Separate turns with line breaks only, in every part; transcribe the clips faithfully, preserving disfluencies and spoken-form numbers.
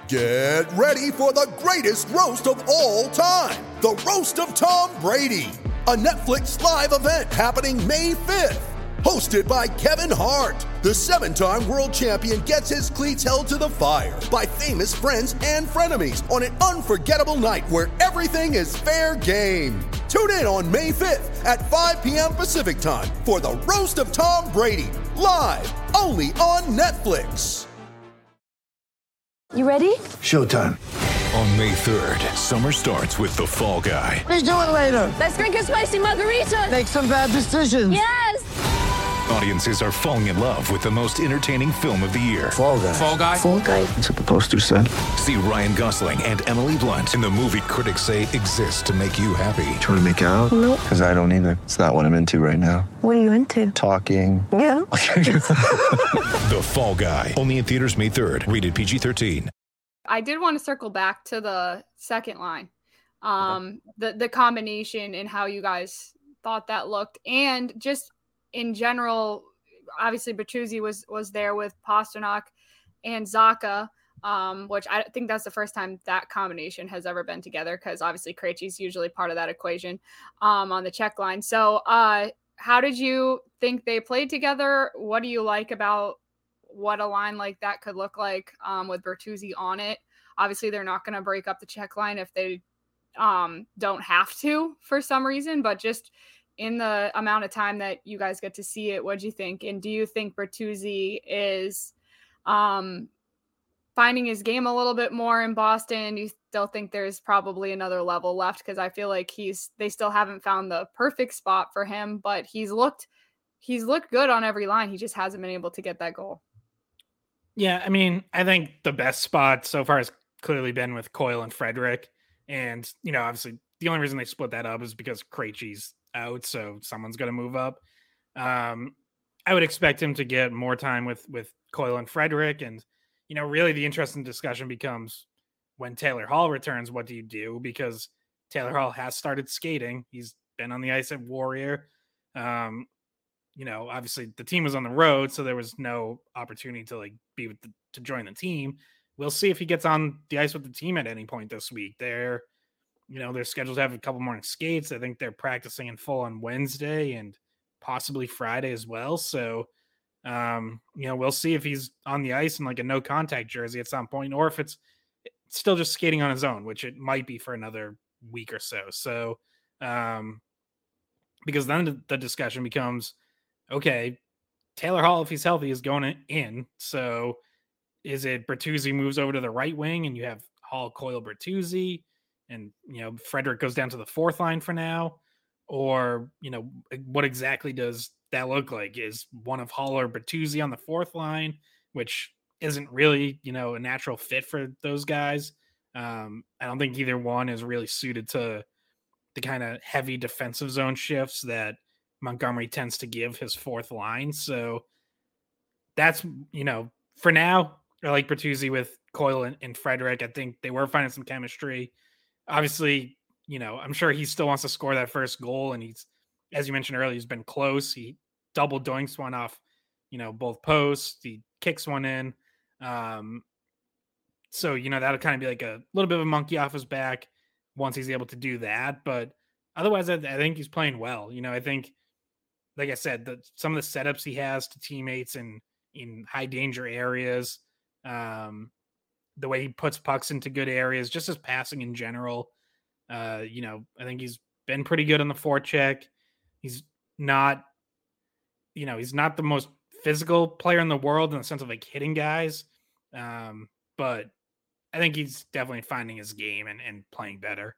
Get ready for the greatest roast of all time, the Roast of Tom Brady, a Netflix live event happening May fifth. Hosted by Kevin Hart, the seven-time world champion gets his cleats held to the fire by famous friends and frenemies on an unforgettable night where everything is fair game. Tune in on May fifth at five p.m. Pacific time for the Roast of Tom Brady, live only on Netflix.
You ready?
Showtime.
On May third, summer starts with The Fall Guy.
Let's do it later.
Let's drink a spicy margarita.
Make some bad decisions.
Yes!
Audiences are falling in love with the most entertaining film of the year.
Fall Guy.
Fall Guy.
Fall Guy.
That's what the poster said.
See Ryan Gosling and Emily Blunt in the movie critics say exists to make you happy.
Trying to make it out?
Nope.
Because I don't either. It's not what I'm into right now.
What are you into?
Talking.
Yeah.
The Fall Guy. Only in theaters May third. Rated P G thirteen.
I did want to circle back to the second line, um, the the combination and how you guys thought that looked, and just in general. Obviously, Bertuzzi was was there with Pasternak and Zacha, um, which I think that's the first time that combination has ever been together, because obviously Krejci's usually part of that equation um, on the check line. So, uh, how did you think they played together? What do you like about what a line like that could look like um, with Bertuzzi on it? Obviously, they're not going to break up the check line if they um, don't have to for some reason, but just in the amount of time that you guys get to see it, what do you think? And do you think Bertuzzi is um, finding his game a little bit more in Boston? Do you still think there's probably another level left? Because I feel like he's they still haven't found the perfect spot for him, but he's looked he's looked good on every line. He just hasn't been able to get that goal.
Yeah, I mean, I think the best spot so far has clearly been with Coyle and Frederick. And, you know, obviously the only reason they split that up is because Krejci's out, so someone's going to move up. Um, I would expect him to get more time with, with Coyle and Frederick. And, you know, really the interesting discussion becomes when Taylor Hall returns, what do you do? Because Taylor Hall has started skating. He's been on the ice at Warrior. Um, you know, obviously the team was on the road, so there was no opportunity to like be with the, to join the team. We'll see if he gets on the ice with the team at any point this week. They're, you know, they're scheduled to have a couple morning skates. I think they're practicing in full on Wednesday and possibly Friday as well. So, um, you know, we'll see if he's on the ice in like a no contact jersey at some point, or if it's still just skating on his own, which it might be for another week or so. So, um, because then the discussion becomes, okay, Taylor Hall, if he's healthy, is going in. So is it Bertuzzi moves over to the right wing and you have Hall, Coyle, Bertuzzi, and, you know, Frederick goes down to the fourth line for now? Or, you know, what exactly does that look like? Is one of Hall or Bertuzzi on the fourth line, which isn't really, you know, a natural fit for those guys. Um, I don't think either one is really suited to the kind of heavy defensive zone shifts that Montgomery tends to give his fourth line. So that's, you know, for now, I like Bertuzzi with Coyle and, and Frederick. I think they were finding some chemistry. Obviously, you know, I'm sure he still wants to score that first goal. And he's, as you mentioned earlier, he's been close. He double doinks one off, you know, both posts. He kicks one in. Um, so, you know, that'll kind of be like a little bit of a monkey off his back once he's able to do that. But otherwise, I, I think he's playing well. You know, I think, like I said, the, some of the setups he has to teammates in, in high danger areas, um, the way he puts pucks into good areas, just his passing in general. Uh, you know, I think he's been pretty good on the forecheck. He's not, you know, he's not the most physical player in the world in the sense of like hitting guys. Um, but I think he's definitely finding his game and, and playing better.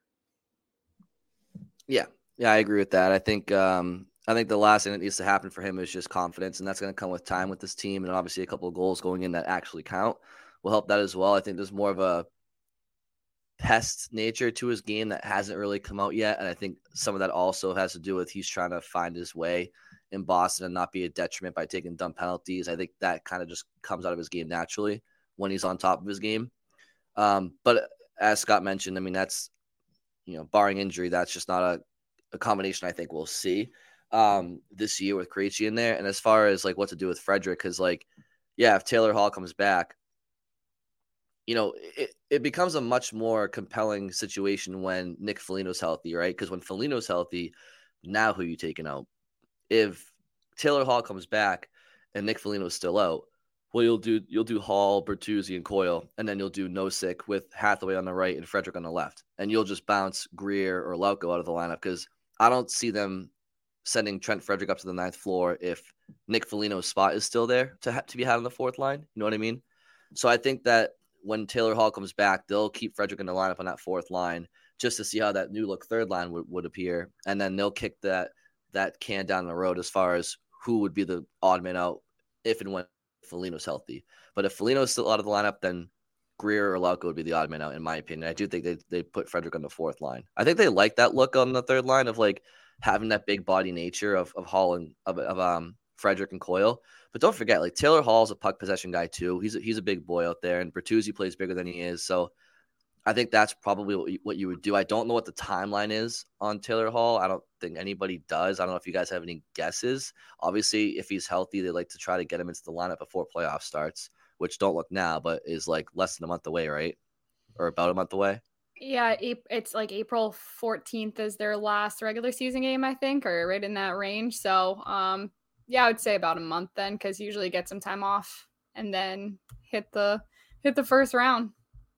Yeah. Yeah, I agree with that. I think, um, I think the last thing that needs to happen for him is just confidence, and that's going to come with time with this team. And obviously a couple of goals going in that actually count will help that as well. I think there's more of a pest nature to his game that hasn't really come out yet. And I think some of that also has to do with he's trying to find his way in Boston and not be a detriment by taking dumb penalties. I think that kind of just comes out of his game naturally when he's on top of his game. Um, but as Scott mentioned, I mean, that's, you know, barring injury, that's just not a, a combination I think we'll see um, this year with Krejci in there. And as far as like what to do with Frederick, because like, yeah, if Taylor Hall comes back, you know, it, it becomes a much more compelling situation when Nick Foligno's healthy, right? Because when Foligno's healthy, now who are you taking out? If Taylor Hall comes back and Nick Foligno's still out, well, you'll do you'll do Hall, Bertuzzi, and Coyle, and then you'll do Nosek with Hathaway on the right and Frederick on the left, and you'll just bounce Greer or Lauko out of the lineup because I don't see them sending Trent Frederick up to the ninth floor if Nick Foligno's spot is still there to ha- to be had on the fourth line. You know what I mean? So I think that when Taylor Hall comes back, they'll keep Frederick in the lineup on that fourth line just to see how that new look third line would, would appear, and then they'll kick that that can down the road as far as who would be the odd man out if and when Foligno's healthy. But if Foligno's still out of the lineup, then Greer or Lauko would be the odd man out, in my opinion. I do think they they put Frederick on the fourth line. I think they like that look on the third line of like having that big body nature of of Hall and of, of um Frederick and Coyle. But don't forget, like Taylor Hall's a puck possession guy too. He's a, he's a big boy out there, and Bertuzzi plays bigger than he is. So I think that's probably what you, what you would do. I don't know what the timeline is on Taylor Hall. I don't think anybody does. I don't know if you guys have any guesses. Obviously, if he's healthy, they like to try to get him into the lineup before playoff starts, which don't look now, but is like less than a month away, right? Or about a month away.
Yeah, it's like April fourteenth is their last regular season game, I think, or right in that range. So, um, yeah, I would say about a month then, because you usually get some time off and then hit the hit the first round.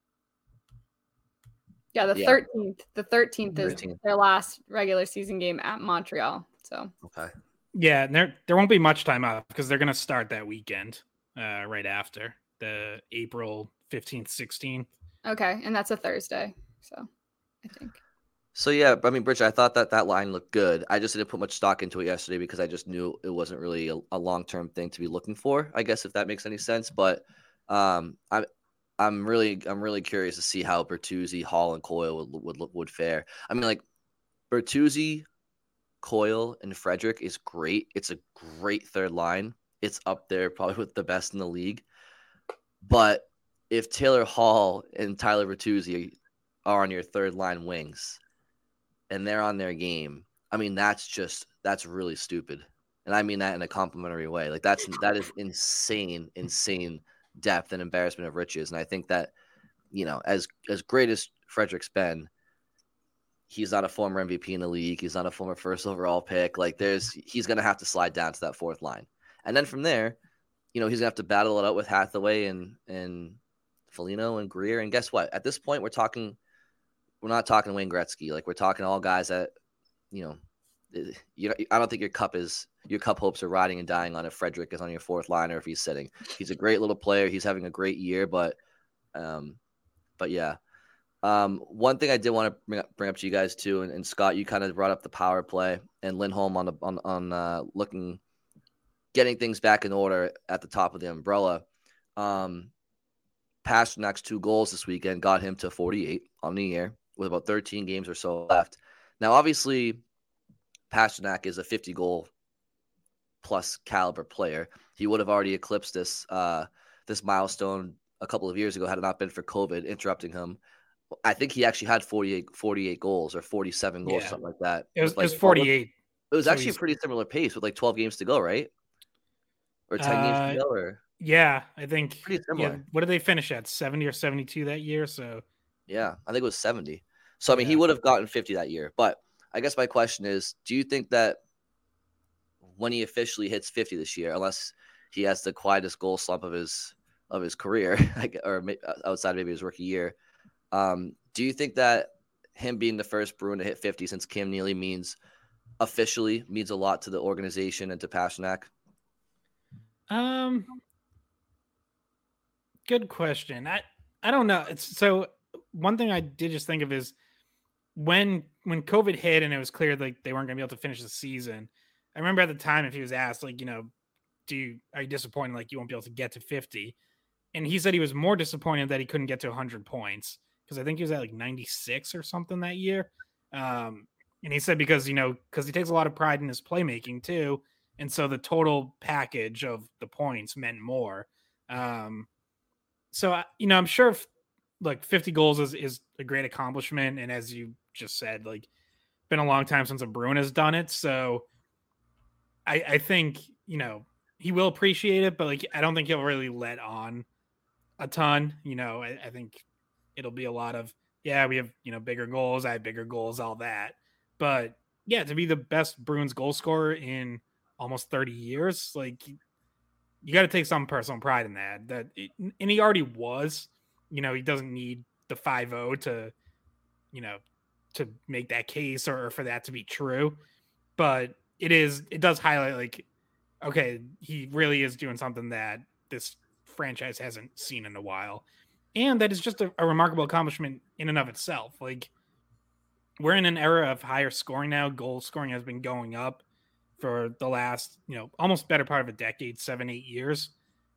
Yeah, the yeah. thirteenth. The thirteenth is thirteenth. Their last regular season game at Montreal. So
okay.
Yeah, and there there won't be much time off because they're gonna start that weekend, uh, right after the April fifteenth, sixteenth.
Okay, and that's a Thursday. So I think.
So yeah, I mean, Bridget, I thought that that line looked good. I just didn't put much stock into it yesterday because I just knew it wasn't really a, a long term thing to be looking for. I guess if that makes any sense, but um, I. I'm really, I'm really curious to see how Bertuzzi, Hall, and Coyle would would would fare. I mean, like Bertuzzi, Coyle, and Frederick is great. It's a great third line. It's up there probably with the best in the league. But if Taylor Hall and Tyler Bertuzzi are on your third line wings, and they're on their game, I mean, that's just that's really stupid, and I mean that in a complimentary way. Like that's that is insane, insane. Depth and embarrassment of riches. And I think that, you know, as as great as Frederick's been, he's not a former M V P in the league. He's not a former first overall pick. Like there's he's gonna have to slide down to that fourth line. And then from there, you know, he's gonna have to battle it out with Hathaway and and Foligno and Greer. And guess what? At this point, we're talking we're not talking Wayne Gretzky. Like we're talking all guys that, you know, you know, I don't think your cup is your cup hopes are riding and dying on if Frederick is on your fourth line or if he's sitting. He's a great little player. He's having a great year, but, um, but yeah. Um, one thing I did want to bring up, bring up to you guys too, and, and Scott, you kind of brought up the power play and Lindholm on the on on uh, looking, getting things back in order at the top of the umbrella. Um, Pasternak's two goals this weekend got him to forty-eight on the year with about thirteen games or so left. Now, obviously, Pasternak is a fifty goal plus caliber player. He would have already eclipsed this uh, this milestone a couple of years ago had it not been for COVID interrupting him. I think he actually had forty-eight, forty-eight goals or forty-seven goals, yeah. something like that.
It was,
like,
it was forty-eight.
It was actually a pretty similar pace with like twelve games to go, right? Or ten uh, games to go, or
yeah, I think
pretty similar.
Yeah, what did they finish at? seventy or seventy-two that year? So
yeah, I think it was seventy. So I mean, yeah. he would have gotten fifty that year. But I guess my question is, do you think that when he officially hits fifty this year, unless he has the quietest goal slump of his of his career, or outside maybe his rookie year, um, do you think that him being the first Bruin to hit fifty since Cam Neely means officially means a lot to the organization and to Pasternak?
Um, good question. I I don't know. It's so one thing I did just think of is when when COVID hit and it was clear like they weren't going to be able to finish the season. I remember at the time if he was asked like, you know, do you are you disappointed like you won't be able to get to fifty? And he said he was more disappointed that he couldn't get to one hundred points because I think he was at like ninety-six or something that year. Um, and he said because, you know, because he takes a lot of pride in his playmaking too. And so the total package of the points meant more. Um, so, you know, I'm sure if, like fifty goals is, is a great accomplishment. And as you just said, like been a long time since a Bruin has done it. So I, I think, you know, he will appreciate it, but like, I don't think he'll really let on a ton. You know, I, I think it'll be a lot of, yeah, we have, you know, bigger goals. I have bigger goals, all that. But yeah, to be the best Bruins goal scorer in almost thirty years, like you got to take some personal pride in that. That it, and he already was. You know, he doesn't need the five oh to, you know, to make that case or, or for that to be true. But it is, it does highlight like, okay, he really is doing something that this franchise hasn't seen in a while. And that is just a, a remarkable accomplishment in and of itself. Like, we're in an era of higher scoring now. Goal scoring has been going up for the last, you know, almost better part of a decade, seven, eight years.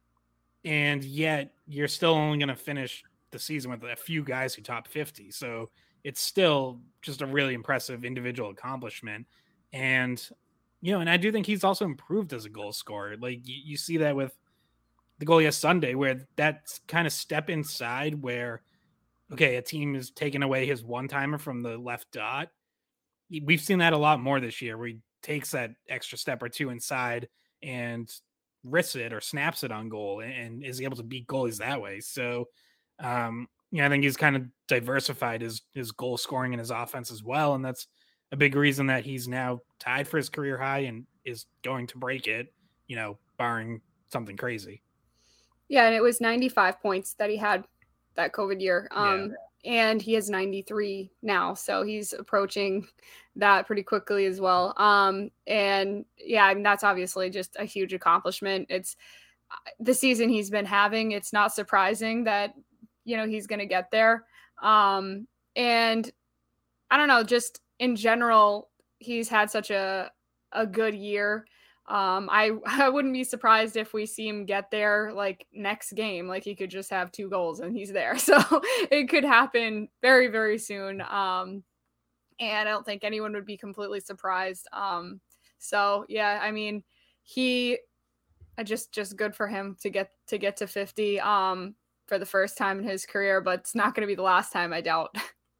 And yet you're still only going to finish the season with a few guys who top fifty. So it's still just a really impressive individual accomplishment. And, you know, and I do think he's also improved as a goal scorer. Like you, you see that with the goal yes Sunday, where that's kind of step inside where, okay, a team is taking away his one-timer from the left dot. We've seen that a lot more this year, where he takes that extra step or two inside and risks it or snaps it on goal and, and is able to beat goalies that way. So, um, yeah, I think he's kind of diversified his, his goal scoring and his offense as well. And that's a big reason that he's now tied for his career high and is going to break it, you know, barring something crazy.
Yeah, and it was ninety-five points that he had that COVID year. Um, yeah. And he has ninety-three now. So he's approaching that pretty quickly as well. Um, and yeah, I mean, that's obviously just a huge accomplishment. It's the season he's been having. It's not surprising that, you know, he's going to get there. Um, and I don't know, just in general, he's had such a, a good year. Um, I, I wouldn't be surprised if we see him get there like next game, like he could just have two goals and he's there. So it could happen very, very soon. Um, and I don't think anyone would be completely surprised. Um, so yeah, I mean, he uh, just, just good for him to get, to get to fifty, um, for the first time in his career, but it's not going to be the last time, I doubt.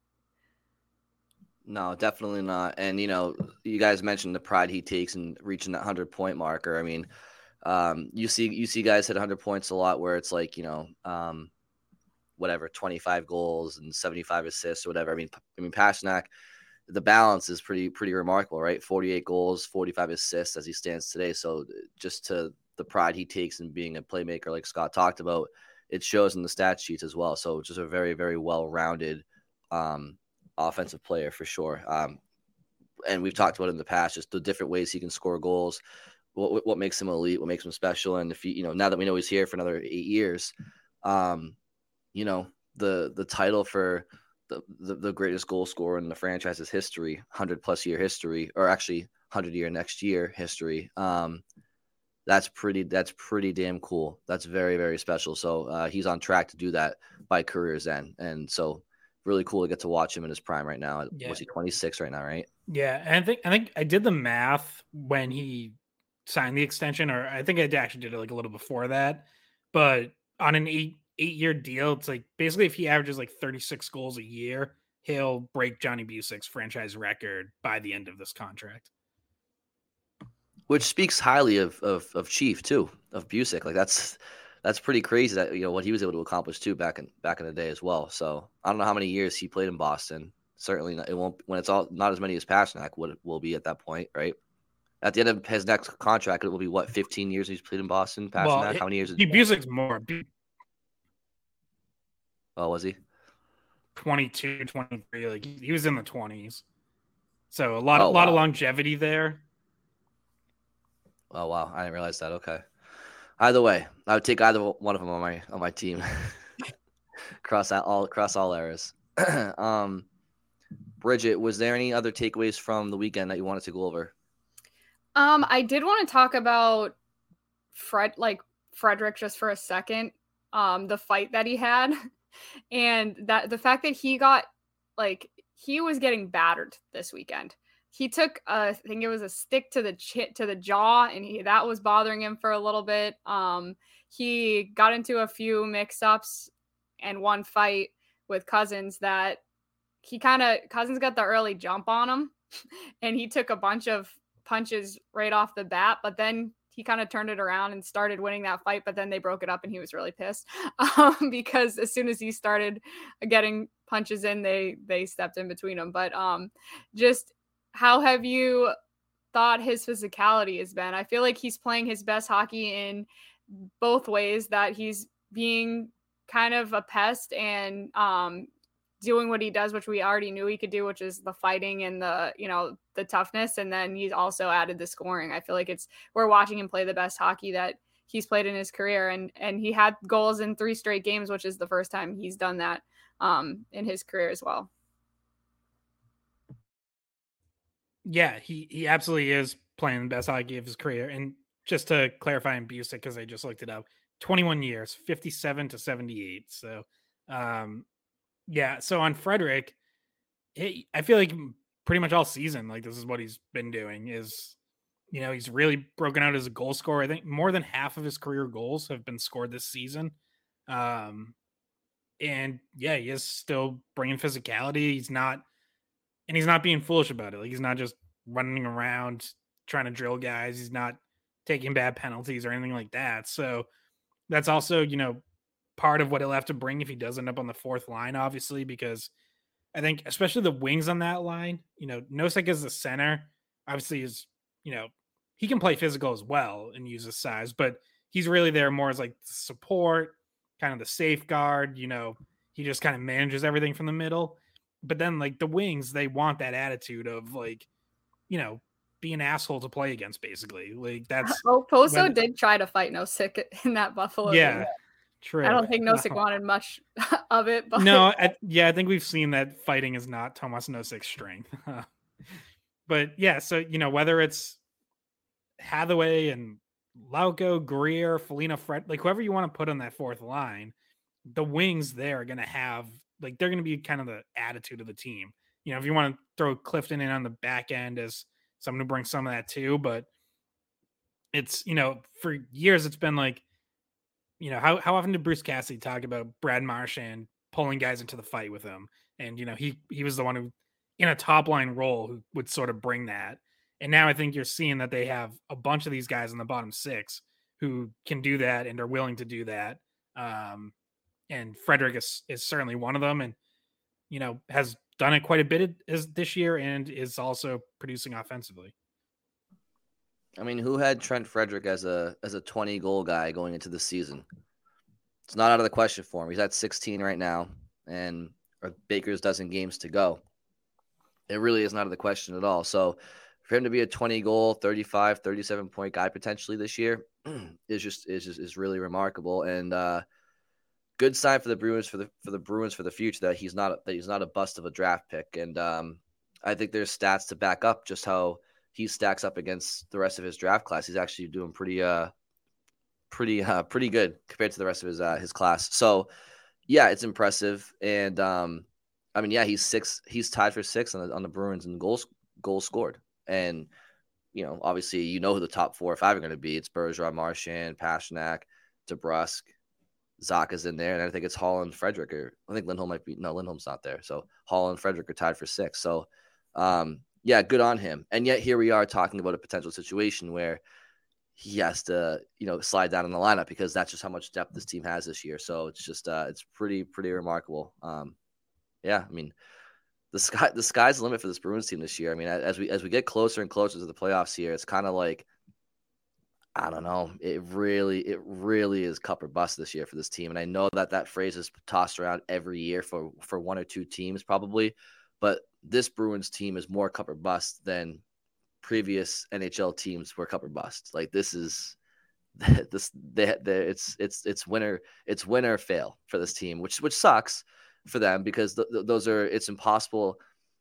No, definitely not. And, you know, you guys mentioned the pride he takes in reaching that one hundred point marker. I mean, um, you see you see guys hit one hundred points a lot where it's like, you know, um, whatever, twenty-five goals and seventy-five assists or whatever. I mean, I mean, Pastrnak, the balance is pretty, pretty remarkable, right? forty-eight goals, forty-five assists as he stands today. So just to the pride he takes in being a playmaker, like Scott talked about, it shows in the stat sheets as well. So just a very, very well-rounded um offensive player for sure. Um, and we've talked about it in the past, just the different ways he can score goals, what what makes him elite, what makes him special. And if he, you know, now that we know he's here for another eight years, um, you know, the the title for the, the, the greatest goal scorer in the franchise's history, one hundred plus year history, or actually one hundred year next year history. Um, that's pretty, that's pretty damn cool. That's very, very special. So uh, he's on track to do that by career's end. And so really cool to get to watch him in his prime right now. Yeah. Was he twenty-six right now, right?
Yeah, and I think I think I did the math when he signed the extension, or I think I actually did it like a little before that. But on an eight eight year deal, it's like basically if he averages like thirty-six goals a year, he'll break Johnny Bucek's franchise record by the end of this contract.
Which speaks highly of of, of Chief too, of Bucek. Like that's. That's pretty crazy that, you know, what he was able to accomplish too back in back in the day as well. So I don't know how many years he played in Boston. Certainly not, it won't, when it's all not as many as Pastrnak would will be at that point, right? At the end of his next contract, it will be what, fifteen years he's played in Boston. Pastrnak, well, how many years?
He Busek's more.
Oh, was he?
twenty-two, twenty-three Like he was in the twenties. So a lot, oh, a lot
wow.
of longevity there.
Oh wow, I didn't realize that. Okay. Either way, I would take either one of them on my on my team. cross out all cross all eras. um, Bridget, was there any other takeaways from the weekend that you wanted to go over?
Um, I did want to talk about Fred, like Frederic, just for a second. Um, the fight that he had, and that the fact that he got like he was getting battered this weekend. He took, a, I think it was a stick to the chin, to the jaw, and he, that was bothering him for a little bit. Um, he got into a few mix-ups and one fight with Cousins that he kind of, Cousins got the early jump on him, and he took a bunch of punches right off the bat, but then he kind of turned it around and started winning that fight, but then they broke it up and he was really pissed um, because as soon as he started getting punches in, they they stepped in between them. But um, just how have you thought his physicality has been? I feel like he's playing his best hockey in both ways, that he's being kind of a pest and um, doing what he does, which we already knew he could do, which is the fighting and the, you know, the toughness. And then he's also added the scoring. I feel like it's, we're watching him play the best hockey that he's played in his career. And, and he had goals in three straight games, which is the first time he's done that um, in his career as well.
Yeah, he, he absolutely is playing the best hockey of his career. And just to clarify in Busick, because I just looked it up, twenty-one years, fifty-seven to seventy-eight. So, um, yeah. So on Frederic, it, I feel like pretty much all season, like this is what he's been doing is, you know, he's really broken out as a goal scorer. I think more than half of his career goals have been scored this season. Um, and yeah, he is still bringing physicality. He's not, and he's not being foolish about it. Like he's not just running around trying to drill guys. He's not taking bad penalties or anything like that. So that's also, you know, part of what he'll have to bring if he does end up on the fourth line, obviously, because I think especially the wings on that line, you know, Nosek as the center, obviously is, you know, he can play physical as well and use his size, but he's really there more as like support, kind of the safeguard, you know, he just kind of manages everything from the middle. But then like the wings, they want that attitude of like, you know, be an asshole to play against, basically. Like that's
oh, Poso
when,
did try to fight Nosek in that Buffalo
yeah,
game.
True.
I don't think Nosek wanted much of it. But
no, I, yeah, I think we've seen that fighting is not Tomas Nosek's strength. But yeah, so you know whether it's Hathaway and Lauko, Greer, Foligno, Fred, like whoever you want to put on that fourth line, the wings there are going to have like they're going to be kind of the attitude of the team. You know, if you want to throw Clifton in on the back end as someone who brings some of that too, but it's, you know, for years it's been like, you know, how, how often did Bruce Cassidy talk about Brad Marchand pulling guys into the fight with him? And, you know, he, he was the one who in a top line role who would sort of bring that. And now I think you're seeing that they have a bunch of these guys in the bottom six who can do that and are willing to do that. Um, and Frederic is, is certainly one of them and, you know, has done it quite a bit as this year and is also producing offensively.
I mean, who had Trent Frederic as a as a twenty goal guy going into the season? It's not out of the question for him. He's at sixteen right now, and or Baker's dozen games to go. It really is not out of the question at all. So for him to be a twenty goal, thirty-five, thirty-seven point guy potentially this year is just is just is really remarkable and uh, good sign for the Bruins for the for the Bruins for the future that he's not that he's not a bust of a draft pick. And um, I think there's stats to back up just how he stacks up against the rest of his draft class. He's actually doing pretty, uh, pretty, uh, pretty good compared to the rest of his uh, his class. So, yeah, it's impressive. And um, I mean, yeah, he's six. He's tied for six on the, on the Bruins in goals goals scored. And you know, obviously, you know who the top four or five are going to be. It's Bergeron, Marchand, Pastrnak, DeBrusk, Zaka's in there, and I think it's Hall and Frederic. Or I think Lindholm might be. No, Lindholm's not there. So Hall and Frederic are tied for six. So. Um, Yeah, good on him. And yet here we are talking about a potential situation where he has to, you know, slide down in the lineup because that's just how much depth this team has this year. So it's just, uh, it's pretty, pretty remarkable. Um, yeah, I mean, the sky, the sky's the limit for this Bruins team this year. I mean, as we as we get closer and closer to the playoffs here, it's kind of like, I don't know, it really, it really is cup or bust this year for this team. And I know that that phrase is tossed around every year for for one or two teams probably, but this Bruins team is more cup or bust than previous N H L teams were cup or bust. Like this is this they, they it's it's it's winner it's win or fail for this team, which which sucks for them because th- th- those are it's impossible.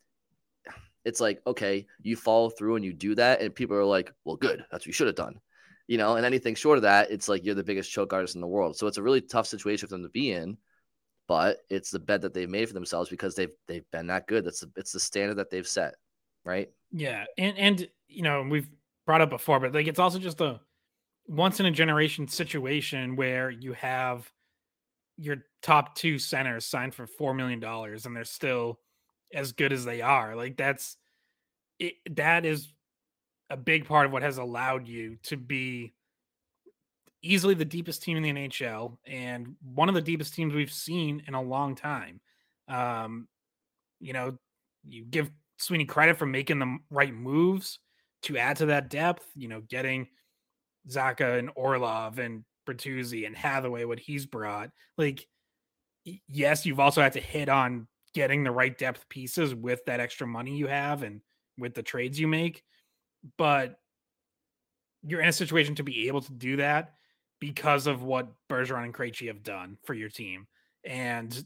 It's like, okay, you follow through and you do that, and people are like, well, good, that's what you should have done, you know. And anything short of that, it's like you're the biggest choke artist in the world. So it's a really tough situation for them to be in. But it's the bed that they've made for themselves because they've they've been that good. That's the, it's the standard that they've set, right?
Yeah, and and you know we've brought up before, but like it's also just a once in a generation situation where you have your top two centers signed for four million dollars and they're still as good as they are. Like that's it. That is a big part of what has allowed you to be easily the deepest team in the N H L and one of the deepest teams we've seen in a long time. Um, you know, you give Sweeney credit for making the right moves to add to that depth, you know, getting Zacha and Orlov and Bertuzzi and Hathaway, what he's brought. Like, yes, you've also had to hit on getting the right depth pieces with that extra money you have and with the trades you make. But you're in a situation to be able to do that because of what Bergeron and Krejci have done for your team. And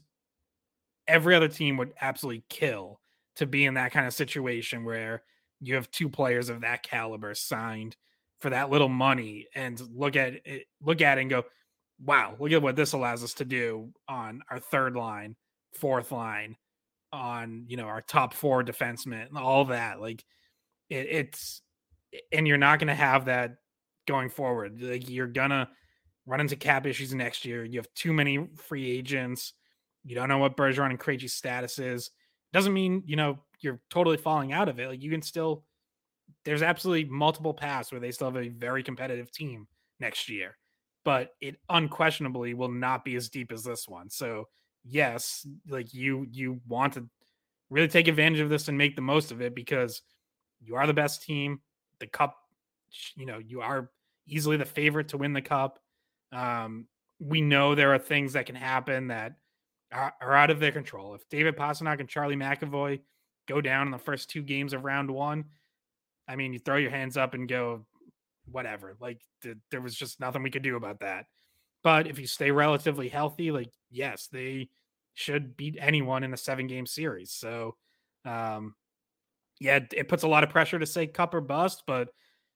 every other team would absolutely kill to be in that kind of situation where you have two players of that caliber signed for that little money and look at it, look at it and go, wow, look at what this allows us to do on our third line, fourth line, on, you know, our top four defensemen and all that. Like it, it's, and you're not going to have that going forward. Like you're going to run into cap issues next year. You have too many free agents. You don't know what Bergeron and Krejci's status is. Doesn't mean, you know, you're totally falling out of it. Like you can still, there's absolutely multiple paths where they still have a very competitive team next year, but it unquestionably will not be as deep as this one. So yes, like you, you want to really take advantage of this and make the most of it because you are the best team. The cup, you know, you are easily the favorite to win the cup. Um, we know there are things that can happen that are, are out of their control. If David Pastrnak and Charlie McAvoy go down in the first two games of round one, I mean, you throw your hands up and go, whatever. Like th- there was just nothing we could do about that. But if you stay relatively healthy, like, yes, they should beat anyone in a seven game series. So, um, yeah, it, it puts a lot of pressure to say cup or bust, but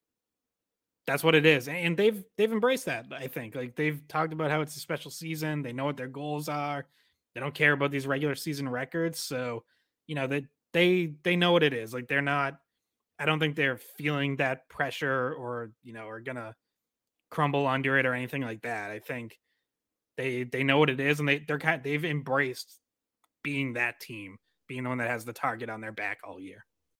that's what it is. And they've, they've embraced that. I think like they've talked about how it's a special season. They know what their goals are. They don't care about these regular season records. So, you know, that they, they, they know what it is. Like they're not, I don't think they're feeling that pressure or, you know, are going to crumble under it or anything like that. I think they, they know what it is and they, they're kind of, they've embraced being that team, being the one that has the target on their back all year.